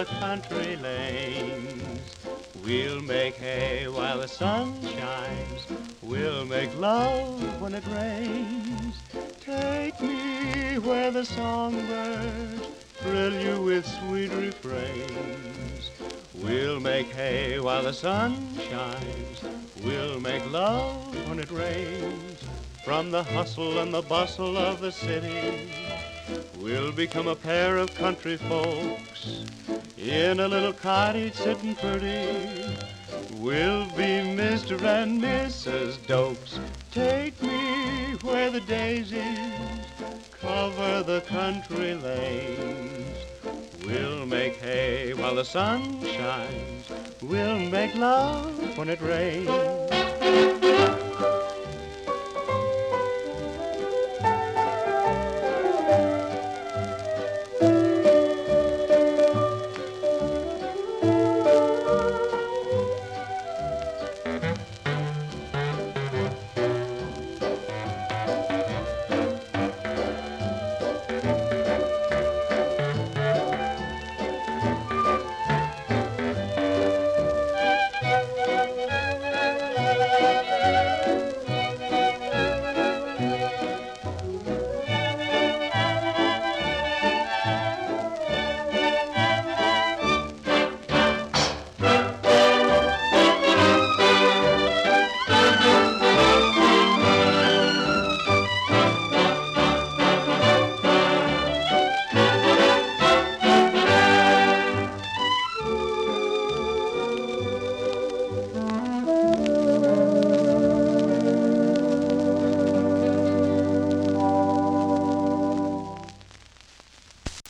the country lanes. We'll make hay while the sun shines. We'll make love when it rains. Take me where the songbirds thrill you with sweet refrains. We'll make hay while the sun shines. We'll make love when it rains. From the hustle and the bustle of the city, we'll become a pair of country folks in a little cottage sitting pretty. We'll be Mr. and Mrs. Dokes. Take me where the daisies cover the country lanes. We'll make hay while the sun shines. We'll make love when it rains.